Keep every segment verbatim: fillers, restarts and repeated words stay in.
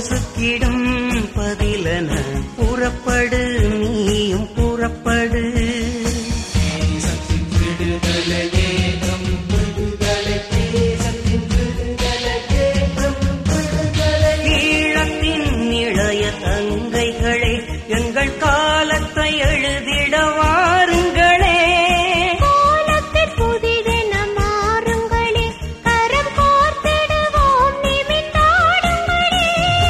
பொசுக்கிடும் பதிலன புறப்படு நீயும் புறப்படு. ஈழத்தின் இளைய தங்கைகளே எங்கள் காலத்தை எழுதிட வாருங்களே. காலத்தில் புதிதென மாறுங்களே, கரம் கோர்த்திடுவோம் நிமித்தாடுங்களே.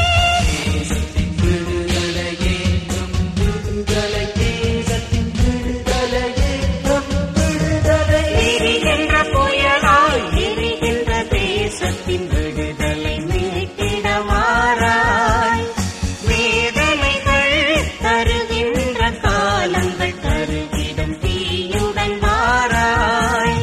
எரிகின்ற புயலாய் எரிகின்ற தேசத்தின் விடுதலை மீட்டிட வாராய். வேதனைகள் தருகின்ற காலங்கள் தருகிடும் தீயுடன் வாராய்.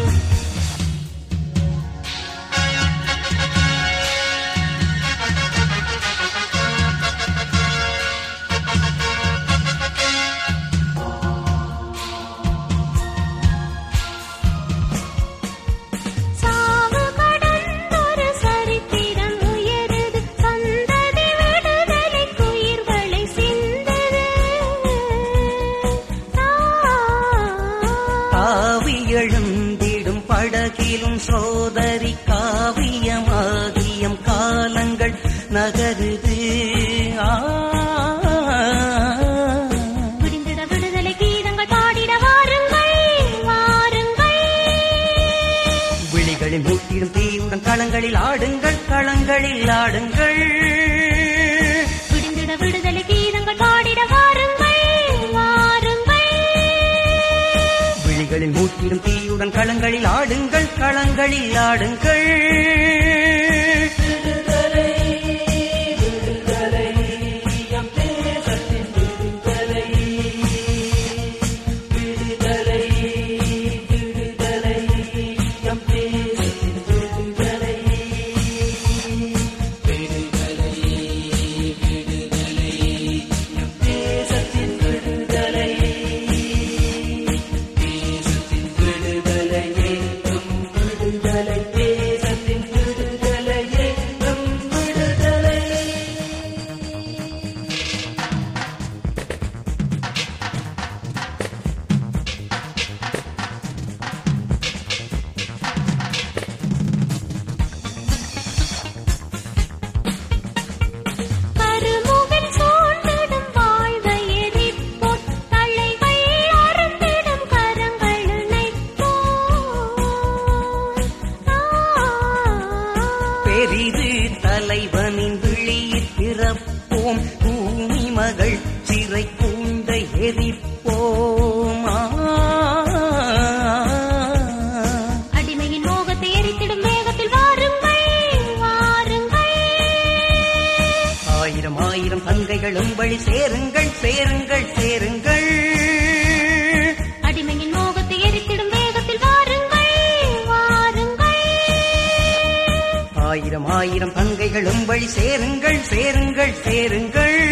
சாவு கடந்தொரு சரித்திரம் உயருது, சந்ததி விடுதலை குயிர்களை சிந்தது. ஆவி எழுந்திடும் படகிலும் சோதரி காவியமாகியம் காலங்கள் நகருது. ஆ விடிந்திட விடுதலை கீதங்கள் பாடிட வாருங்கள் வாருங்கள். விழிகளில் மூட்டிடும் தீயுடன் களங்களில் ஆடுங்கள் களங்களில் ஆடுங்கள். விடிந்திட விடுதலை கீதங்கள் பாடிட வாருங்கள் வாருங்கள். விழிகளில் மூட்டிடும் தீயுடன் களங்களில் ஆடுங்கள் களங்களில் ஆடுங்கள். கருமுகில் சூழ்ந்திடும் வாழ்வை எரிப்போம், தலைகள் அறுத்திடும் கரங்கள் இணைப்போம். பெரிது தலைவனின் விழியில் பிறப்போம், பூமி மகள் சிறை கூண்ட எரிப்போம். ஆ. அடிமையின் மோகத்தை எரித்திடும் வேகத்தில் வாருங்கள் வாருங்கள். ஆயிரம் ஆயிரம் தங்கைகளும் வழி சேருங்கள் சேருங்கள் சேருங்கள். அடிமையின் மோகத்தை எரித்திடும் வேகத்தில் வாருங்கள் வாருங்கள். ஆயிரம் ஆயிரம் தங்கைகளும் வழி சேருங்கள் சேருங்கள் சேருங்கள்.